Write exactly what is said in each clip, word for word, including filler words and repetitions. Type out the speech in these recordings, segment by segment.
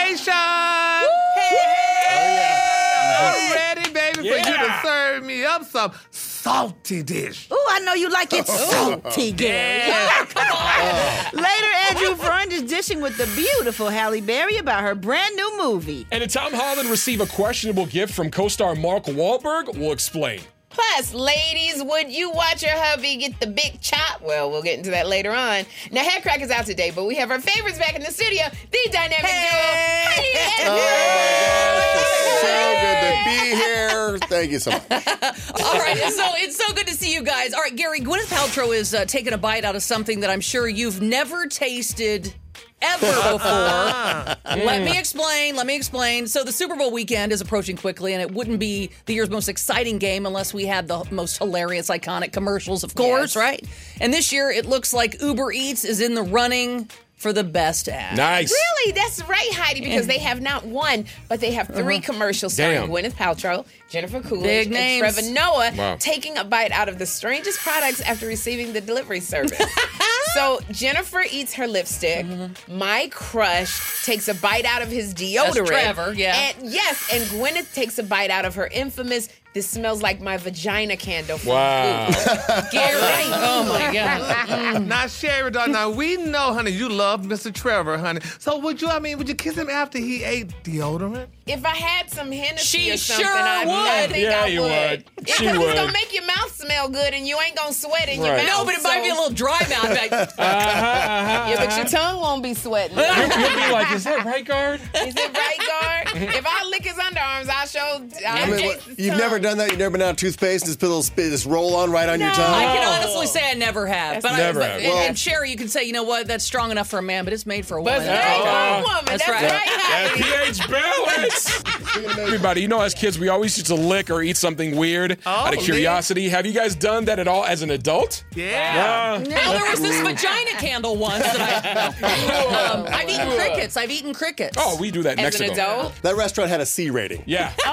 Nation! Hey! I'm ready, baby, Yeah. for you to serve me up some salty dish. Ooh, I know you like it salty, Gary. Yeah. Come on. Later, Andrew Freund is dishing with the beautiful Halle Berry about her brand new movie. And did Tom Holland receive a questionable gift from co-star Mark Wahlberg? We'll explain. Plus, ladies, would you watch your hubby get the big chop? Well, we'll get into that later on. Now, Headcrack is out today, but we have our favorites back in the studio. The dynamic Hey. duo, Heidi and Oh, Greg. my gosh, it's so good to be here. Thank you so much. All right, so it's so good to see you guys. All right, Gary, Gwyneth Paltrow is uh, taking a bite out of something that I'm sure you've never tasted ever before. Let me explain. Let me explain. So the Super Bowl weekend is approaching quickly, and it wouldn't be the year's most exciting game unless we had the most hilarious, iconic commercials, of course, Yes. right? And this year, it looks like Uber Eats is in the running for the best ad. Nice. Really? That's right, Heidi, because they have not one, but they have three commercials starring Damn. Gwyneth Paltrow, Jennifer Coolidge, Big and names. Trevor Noah Wow. taking a bite out of the strangest products after receiving the delivery service. So Jennifer eats her lipstick. My crush takes a bite out of his deodorant. That's Trevor, yeah. And yes, and Gwyneth takes a bite out of her infamous "This smells like my vagina" candle from Wow. Google. Gary. Oh, my God. Now, Sherry, dog, now we know, honey, you love Mister Trevor, honey. So would you, I mean, would you kiss him after he ate deodorant? If I had some Hennessy She or something, sure I, I would. think Yeah, I you would. would. Because She it's would. gonna make your mouth smell good, and you ain't gonna sweat in your Right. mouth. No, but it might so- be a little dry mouth. Like, Yeah, but your tongue won't be sweating. You'll, you'll be like, is that right guard? Is it right, guard? If I lick his underarms, I'll show. I'll I mean, what, Jason's you've tongue. never done that? You've never been out of toothpaste and just put a little spit, just roll on right on your No. tongue? I can honestly say I never have. But Never I, have. but, and, Well- and Sherry, you can say, you know what, that's strong enough for a man, but it's made for a But woman. it's right Oh. for a woman. That's That's, right. right, That Heidi. pH balance. Everybody, you know, as kids, we always used to lick or eat something weird out of lick. curiosity. Have you guys done that at all as an adult? Yeah. Well, there was this vagina candle once that I. Um, I've eaten crickets. I've eaten crickets. Oh, we do that in As an Mexico. adult. That restaurant had a C rating. Yeah. Oh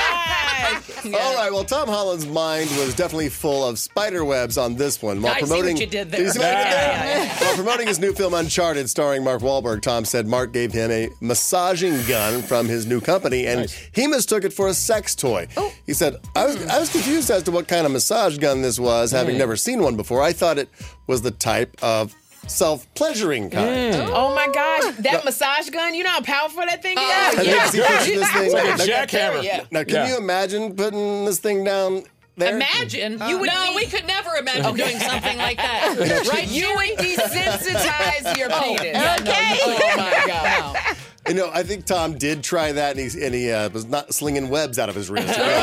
my gosh. All right, well, Tom Holland's mind was definitely full of spider webs on this one. While I see promoting, what you did there. Did you see what I did Yeah, there? yeah, While promoting his new film Uncharted, starring Mark Wahlberg, Tom said Mark gave him a massaging gun from his new company, and Nice. he mistook it for a sex toy. He said, I was, I was confused as to what kind of massage gun this was, having never seen one before. I thought it was the type of self-pleasuring kind. Oh my gosh, that massage gun, you know how powerful that thing is? I think he pushing this thing. Like a Now- jackhammer. Yeah. Now, can Yeah. you imagine putting this thing down there? Imagine. you would no, we could never imagine doing something like that. Right? You would desensitize your penis. Yeah, no, okay. no, Oh my god. no. You know, I think Tom did try that, and, he and he uh, was not slinging webs out of his wrist. No,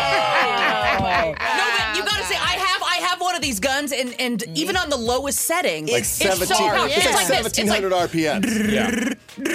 but you got to say, I have, I have one of these guns, and and even on the lowest setting, Like it's seventeen, so powerful. it's like this. It's seventeen hundred R P M. Yeah.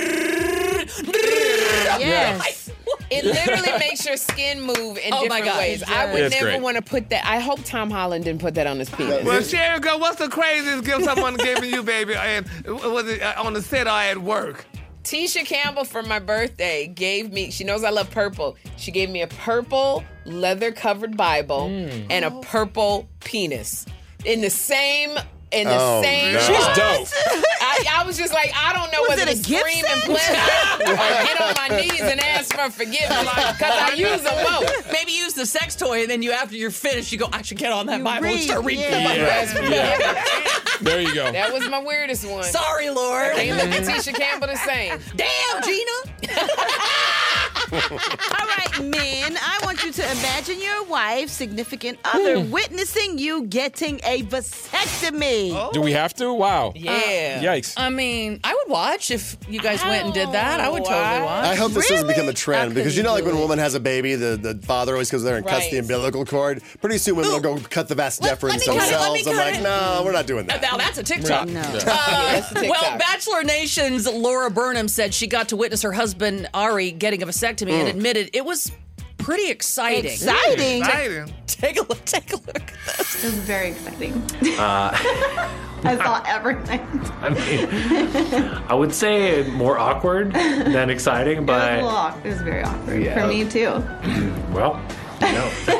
Yes. It literally makes your skin move in Oh, my different God, ways. it I does. would It's never great. want to put that. I hope Tom Holland didn't put that on his penis. Well, Sherry, girl, what's the craziest gift someone gave you, baby? And was it uh, on the set or at work? Tisha Campbell for my birthday gave me, she knows I love purple. She gave me a purple leather covered Bible and a purple penis in the same in the Oh, same no. She's dope. I, I was just like, I don't know Was whether it a to gift scream set? and pleasure or get on my knees and ask for forgiveness because I use them both. Maybe use the sex toy, and then you, after you're finished, you go, I should get on that You Bible and read, start reading yeah. the Bible. Yeah. Yeah. There you go. That was my weirdest one. Sorry, Lord. Can't look at Tisha Campbell the same. Damn, Gina. All right, men, I want you to imagine your wife, significant other, witnessing you getting a vasectomy. Do we have to? Wow. Yeah. Yikes. I mean, I would watch if you guys went and did that. I would totally wow. watch. I hope this doesn't Really? become a trend How because could you know, you like do when a it? woman has a baby, the, the father always goes there and cuts the Right. umbilical cord. Pretty soon, women will go cut the vas Let- let deferens me cut it, let themselves. me I'm cut like, it. no, we're not doing that. Now that's a TikTok. No. Yeah, that's a TikTok. Well, Bachelor Nation's Laura Burnham said she got to witness her husband Ari getting a vasectomy and admitted it was pretty exciting. Exciting. Exciting. Take a look. Take a look at this. It was very exciting. I saw everything. I mean, I would say more awkward than exciting, It was, a but little awkward. It was very awkward Yeah. for me too. well, you know.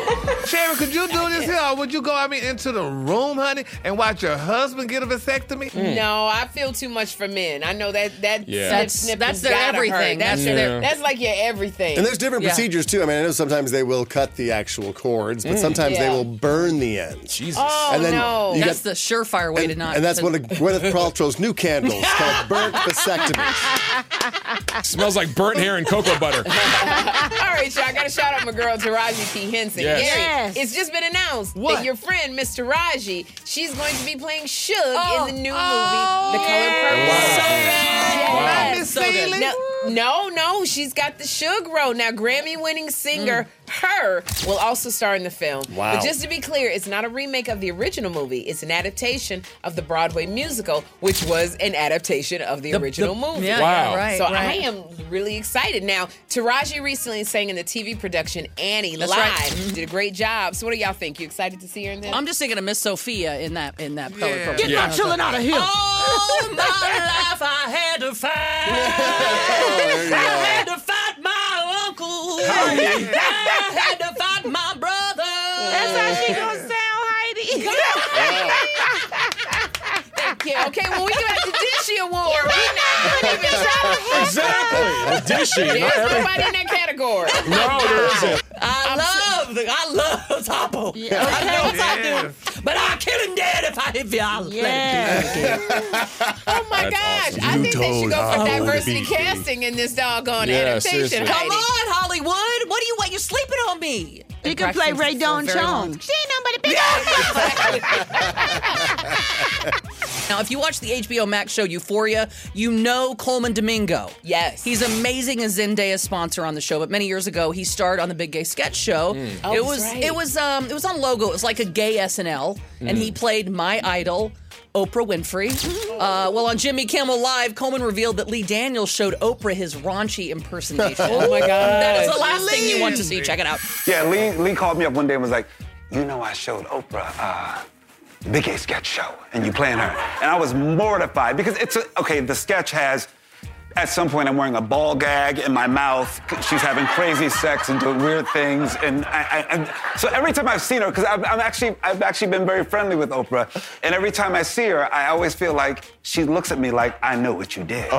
Sherry, could you do this here, or would you go, I mean, into the room, honey, and watch your husband get a vasectomy? Mm. No, I feel too much for men. I know that that Yeah. snip, That's- snip that's has their gotta everything. hurt. That's That's their, their- that's like your everything. And there's different Yeah. procedures too. I mean, I know sometimes they will cut the actual cords, but sometimes they Yeah. will burn the ends. Jesus. oh And then no. you That's got- the surefire way and, to not. and that's to, one of Gwyneth Paltrow's new candles called burnt vasectomy. Smells like burnt hair and cocoa butter. All right, y'all. I got to shout out my girl Taraji P. Henson. Yes. Gary, Yes. it's just been announced What? that your friend, Miss Taraji, she's going to be playing Suge Oh. in the new Oh, movie, The Color Purple. So good. Yes. Miss So good. Seeley. Now, no, no, she's got the Suge role. Now, Grammy-winning singer Her will also star in the film. Wow. But just to be clear, it's not a remake of the original movie. It's an adaptation of the Broadway musical, which was an adaptation of the, The- original the- movie. Yeah, Wow. yeah, right. So right. I am really excited. Now, Taraji recently sang in the T V production Annie That's live. right. Mhm. Did a great job. So what do y'all think? You excited to see her in that? I'm just thinking of Miss Sophia in that in that color Yeah. purple. Get Yeah. my children out of here. All my life I had to fight. I had to fight my uncle. I had to fight my brother. That's how she gonna sound, Heidi. Yeah, okay, when we got the Dishy Award, we not even trying to Exactly. The dishy. There's Not every- nobody in that category. no, there isn't. I love the, I love Topo. Yeah, I know okay. I do. But I'll kill him dead if I if y'all let Yeah. Oh my That's gosh. awesome. I You think they should told go for Hollywood to diversity be casting in this doggone Yeah, adaptation. seriously. Come Heidi. on, Hollywood. What do you want? You're sleeping on me. You can play Ray Dawn Jones. She ain't nobody big. Now, if you watch the H B O Max show Euphoria, you know Coleman Domingo. Yes. He's amazing as Zendaya's sponsor on the show, but many years ago he starred on the Big Gay Sketch Show. Oh, it that's was right. it was um it was on Logo. It was like a gay S N L, and he played my idol, Oprah Winfrey. Uh, well, on Jimmy Kimmel Live, Coleman revealed that Lee Daniels showed Oprah his raunchy impersonation. Oh my God. That is the last thing you want to see. Check it out. Yeah, Lee, Lee called me up one day and was like, you know, I showed Oprah uh, the Big A sketch show, and you playing her. And I was mortified because it's a, okay, the sketch has, at some point I'm wearing a ball gag in my mouth. She's having crazy sex and doing weird things. And, I, I, and so every time I've seen her, because I'm, I'm actually, I've actually been very friendly with Oprah, and every time I see her, I always feel like she looks at me like, I know what you did.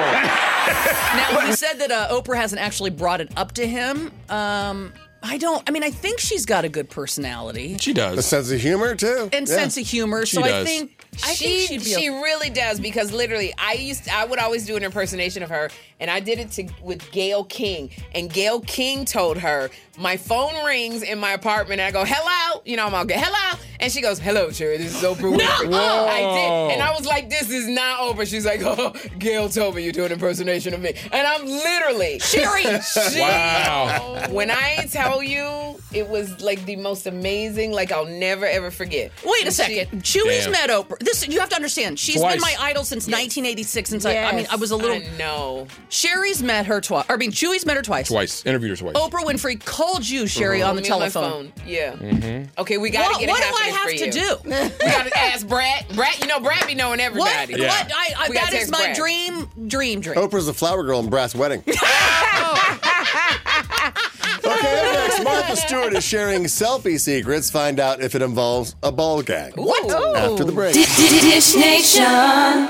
Now, he said that uh, Oprah hasn't actually brought it up to him. Um, I don't, I mean, I think she's got a good personality She A does. sense of humor, too. and Yeah. sense of humor. She so I does. think, I she think she'd be she okay. really does, because literally I used I would always do an impersonation of her, and I did it to with Gayle King, and Gayle King told her, my phone rings in my apartment and I go, hello, you know, I'm all good, hello, and she goes, hello, Cherry, this is Oprah Winfrey. No! I did, and I was like, this is not Oprah. She's like, oh, Gayle told me you do an impersonation of me, and I'm literally Sherry! she- Wow. When I tell you, it was like the most amazing, like I'll never ever forget. Wait a And she- second. Chewy's Damn. met Oprah. This you have to understand. She's Twice. been my idol since nineteen eighty-six. Since I, I mean, I was a little. I know. Sherry's met her twice. I mean, Chewy's met her twice. Twice. Interviewed her twice. Oprah Winfrey called you, Sherry, on the Me on my telephone. phone. Yeah. Okay, we gotta What, get what it do I happening have for to you. do? We gotta ask Brad. Brad, you know Brad be knowing What? everybody. Yeah. What? I, I, We gotta that is text my Brad. dream, dream, dream. Oprah's the flower girl in Brass Wedding. Okay, up next, Martha Stewart is sharing selfie secrets. Find out if it involves a ball gag. What? After the break. Dish Nation.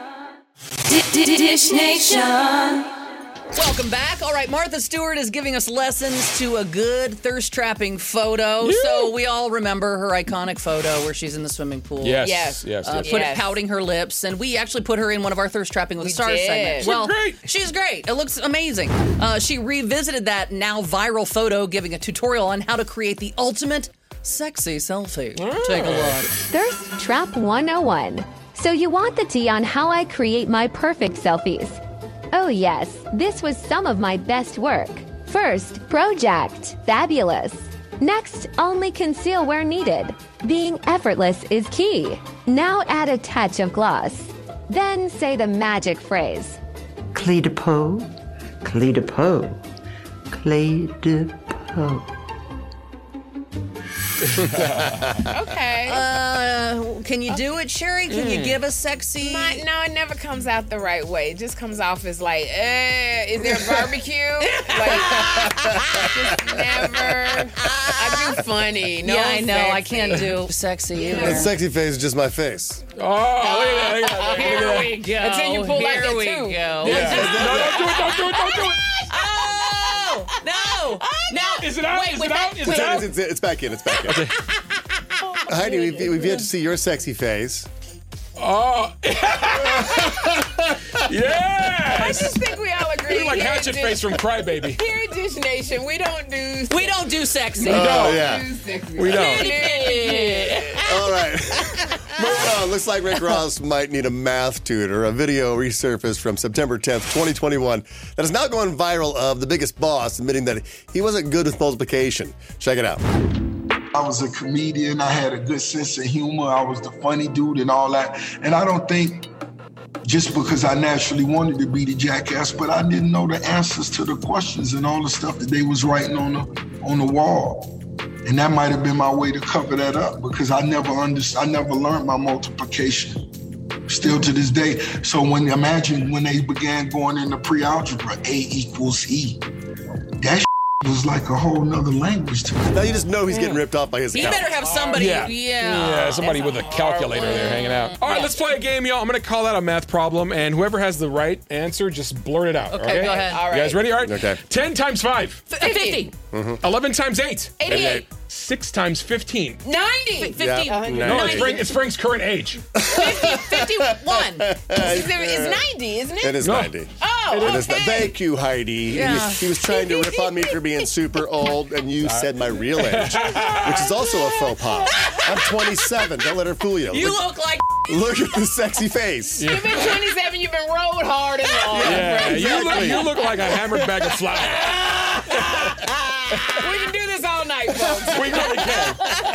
Dish Nation. Welcome back. All right, Martha Stewart is giving us lessons to a good thirst-trapping photo. So we all remember her iconic photo where she's in the swimming pool. Yes. Yes. Yes. Uh, yes. put Yes. pouting her lips, and we actually put her in one of our thirst trapping with We the stars did. segment. She's Well, great. she's great. It looks amazing. Uh, she revisited that now viral photo, giving a tutorial on how to create the ultimate sexy selfie. Take a look. Thirst Trap one oh one. So you want the tea on how I create my perfect selfies. Oh yes, this was some of my best work. First, project. Fabulous. Next, only conceal where needed. Being effortless is key. Now add a touch of gloss. Then say the magic phrase. Clé de peau, clé de peau, clé de peau. Okay. Uh, can you do it, Sherry? Can you give us sexy? My, no, it never comes out the right way. It just comes off as like, eh, is there a barbecue? like, just never. I do funny. No yeah, I know. sexy. I can't do sexy either. That sexy face is just my face. Oh, look at that. Look at that. Here Look at we go. Until you pull Here out the we two. go. that. Yeah. No, don't do it. Don't do it. Don't do it. Oh, no. No. Is it out? Wait, Is wait, it out? wait. Is it out? It's, it's, it's back in. It's back in. Heidi, we've, we've yet to see your sexy face. Oh. I Yes. just think we all agree. You're like here Hatchet at Face from Crybaby. Here at Dish Nation, we don't do. We don't do sexy. Oh, don't. yeah. do sexy. We don't. All right. Moving on. Looks like Rick Ross might need a math tutor. A video resurfaced from September tenth, twenty twenty-one that is now going viral of the Biggest Boss admitting that he wasn't good with multiplication. Check it out. I was a comedian. I had a good sense of humor. I was the funny dude and all that. And I don't think just because I naturally wanted to be the jackass, but I didn't know the answers to the questions and all the stuff that they was writing on the on the wall. And that might have been my way to cover that up because I never understood, I never learned my multiplication. Still to this day. So when imagine when they began going into pre-algebra, A equals E. That was like a whole nother language to me. Now you just know he's getting ripped off by his You account. better have somebody. Yeah. Yeah. Yeah, somebody with a calculator there hanging out. All right, let's play a game, y'all. I'm going to call out a math problem, and whoever has the right answer, just blurt it out. Okay, go ahead. All You guys right. ready? All right. Okay. ten times five. fifty. eleven times eight. eighty-eight. six times fifteen. ninety. fifty. Yeah. No, it's, Frank, it's Frank's current age. fifty-one. It's ninety, isn't it? It is No. ninety. Oh, It is. okay. Thank you, Heidi. Yeah. He, he was trying to rip on me for being super old, and you said my real age, which is also a faux pas. I'm twenty-seven. Don't let her fool you. You look, look like. look at the sexy face. You've been twenty-seven, you've been rolled hard and long. Yeah, you, look, Exactly. you look like a hammered bag of flour. We can do this all night, folks. We really can.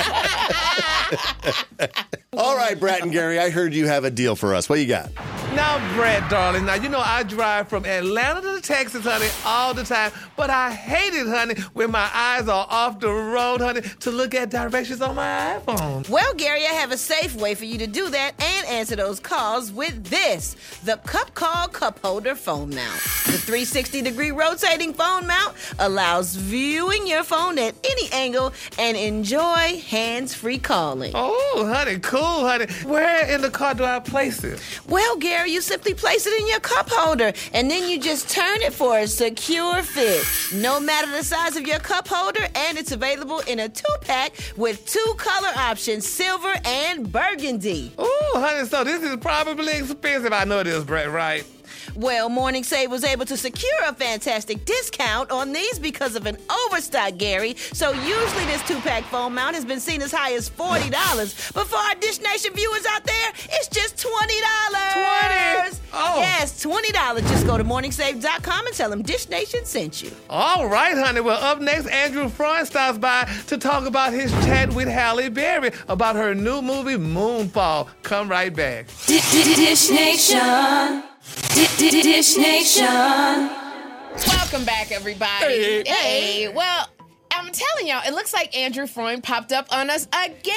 All right, Brett and Gary, I heard you have a deal for us. What you got? Now, Brett, darling, now, you know I drive from Atlanta to Texas, honey, all the time, but I hate it, honey, when my eyes are off the road, honey, to look at directions on my iPhone. Well, Gary, I have a safe way for you to do that and answer those calls with this, the Cup Call Cup Holder Phone Mount. The three sixty degree rotating phone mount allows viewing your phone at any angle and enjoy hands-free calling. Oh, honey, cool, honey. Where in the car do I place it? Well, Gary, you simply place it in your cup holder and then you just turn it for a secure fit. No matter the size of your cup holder, and it's available in a two-pack with two color options, silver and burgundy. Oh, honey, so this is probably expensive. I know it is, Brett, right? Well, Morning Save was able to secure a fantastic discount on these because of an overstock, Gary. So usually this two-pack phone mount has been seen as high as forty dollars. But for our Dish Nation viewers out there, it's just twenty dollars. twenty? Oh. Yes, twenty dollars. Just go to morning save dot com and tell them Dish Nation sent you. All right, honey. Well, up next, Andrew Freund stops by to talk about his chat with Halle Berry about her new movie, Moonfall. Come right back. Dish Nation. Dish Nation. Welcome back, everybody. Hey. Hey. Well, I'm telling y'all, it looks like Andrew Freund popped up on us again.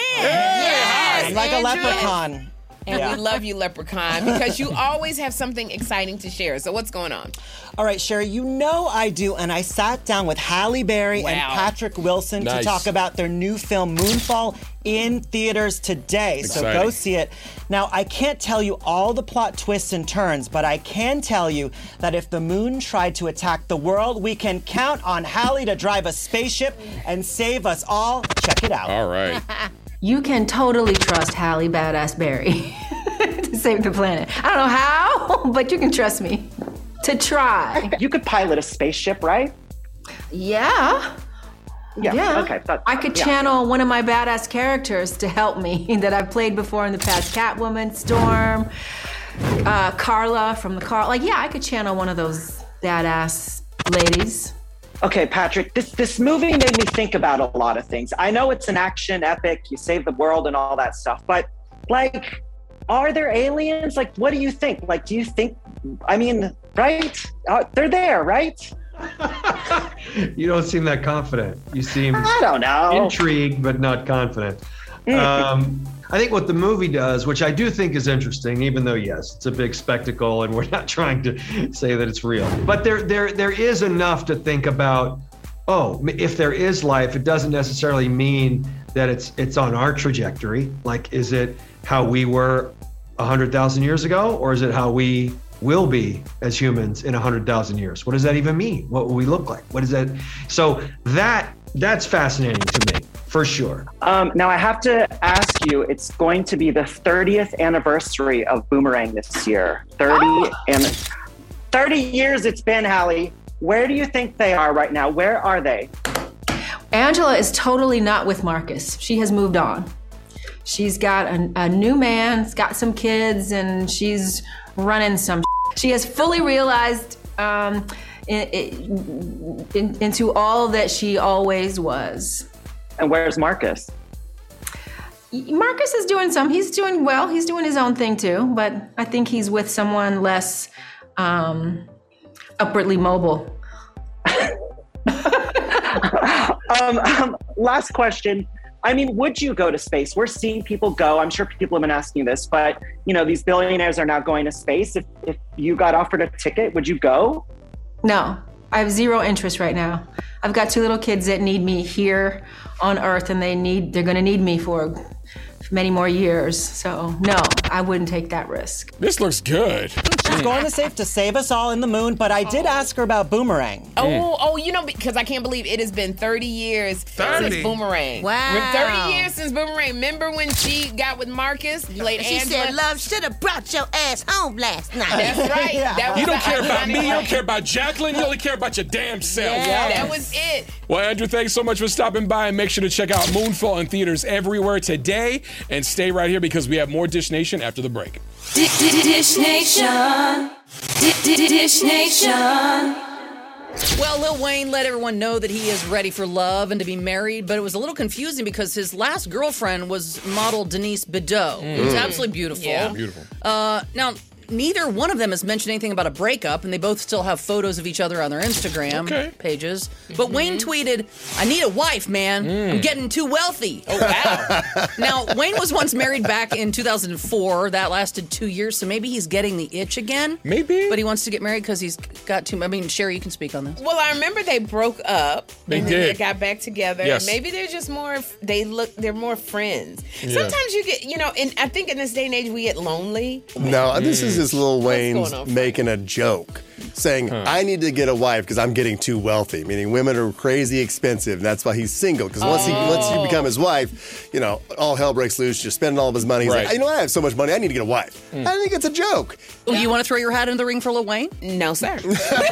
Yes, like Andrew. a leprechaun. And Yeah. we love you, Leprechaun, because you always have something exciting to share. So what's going on? All right, Sherry, you know I do. And I sat down with Halle Berry and Wow. Patrick Wilson Nice. to talk about their new film, Moonfall, in theaters today. So Exciting. go see it. Now, I can't tell you all the plot twists and turns, but I can tell you that if the moon tried to attack the world, we can count on Halle to drive a spaceship and save us all. Check it out. All right. You can totally trust Halle Badass Berry to save the planet. I don't know how, but you can trust me to try. You could pilot a spaceship, right? Yeah. Yeah, okay, that- I could yeah. channel one of my badass characters to help me that I've played before in the past. Catwoman, Storm, uh, Carla from the car. Like, yeah, I could channel one of those badass ladies. Okay, Patrick, this this movie made me think about a lot of things. I know it's an action epic, you save the world and all that stuff, but like, are there aliens? Like, what do you think? Like, do you think, I mean, right? Uh, they're there, right? You don't seem that confident. You seem I don't know. intrigued, but not confident. Um, I think what the movie does, which I do think is interesting, even though yes, it's a big spectacle, and we're not trying to say that it's real, but there, there, there is enough to think about. Oh, if there is life, it doesn't necessarily mean that it's it's on our trajectory. Like, is it how we were a hundred thousand years ago, or is it how we will be as humans in a hundred thousand years? What does that even mean? What will we look like? What is that? So that that's fascinating to me, for sure. Um, now I have to ask you, it's going to be the thirtieth anniversary of Boomerang this year. thirty oh. and thirty years it's been, Hallie. Where do you think they are right now? Where are they? Angela is totally not with Marcus. She has moved on. She's got a, a new man, has got some kids, and she's running some. She has fully realized um, in, in, into all that she always was. And where's Marcus? Marcus is doing some. He's doing well. He's doing his own thing too, but I think he's with someone less um, upwardly mobile. um, um, last question. I mean, would you go to space? We're seeing people go. I'm sure people have been asking this, but you know, these billionaires are now going to space. If if you got offered a ticket, would you go? No, I have zero interest right now. I've got two little kids that need me here on Earth, and they need they're going to need me for many more years. So no, I wouldn't take that risk. This looks good. She's going to safe to save us all in the moon, but I did ask her about Boomerang. Oh, mm. oh, you know, because I can't believe it has been thirty years thirty since Boomerang. Wow. We're thirty years since Boomerang. Remember when she got with Marcus, played She Angela? said, love should have brought your ass home last night. That's right. Yeah. That was You don't the care about iconic me. You don't line. care about Jacqueline. You only care about your damn self. Yeah, that was it. Well, Andrew, thanks so much for stopping by, and make sure to check out Moonfall in theaters everywhere today. And stay right here because we have more Dish Nation after the break. Dish Nation. Dish Nation. Well, Lil Wayne let everyone know that he is ready for love and to be married, but it was a little confusing because his last girlfriend was model Denise Bidot. Mm. Who's absolutely beautiful. Yeah. Beautiful. Uh, now, neither one of them has mentioned anything about a breakup, and they both still have photos of each other on their Instagram Okay. pages. But Wayne tweeted, I need a wife, man. I'm getting too wealthy. Oh, wow. Now, Wayne was once married back in two thousand four. That lasted two years, so maybe he's getting the itch again. Maybe. But he wants to get married because he's got too... I mean, Sherry, you can speak on this. Well, I remember they broke up. They and then did. They got back together. Yes. Maybe they're just more. They look. They're more friends. Yeah. Sometimes you get. You know. And I think in this day and age we get lonely. No, this is just Lil Wayne's going on, making a joke, saying, I need to get a wife because I'm getting too wealthy, meaning women are crazy expensive, and that's why he's single. Because once, he, once you become his wife, you know, all hell breaks loose. You're spending all of his money. He's Right. like, you know, I have so much money, I need to get a wife. I think it's a joke. Oh, you want to throw your hat in the ring for Lil Wayne? No, sir.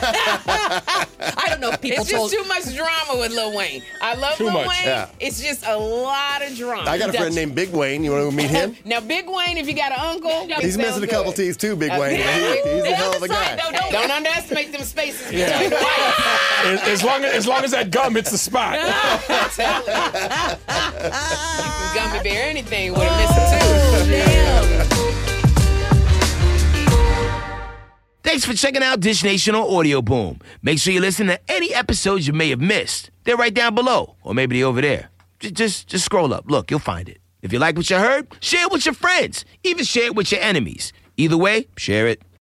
I don't know if people It's told... just too much drama with Lil Wayne. I love Too Lil much. Wayne. Yeah. It's just a lot of drama. I got a friend named Big Wayne. You want to meet him? Now, Big Wayne, if you got an uncle, He's it missing sounds a couple good. teeth too, Big Uh, Wayne. He- he's a hell of a guy. Don't, don't, don't underestimate them spaces. Yeah. as, as long as as long as that gum hits the spot. I'm telling you. You can gummy bear anything with a missing tooth. Thanks for checking out Dish Nation on Audio Boom. Make sure you listen to any episodes you may have missed. They're right down below, or maybe they're over there. Just, just, just scroll up. Look, you'll find it. If you like what you heard, share it with your friends. Even share it with your enemies. Either way, share it.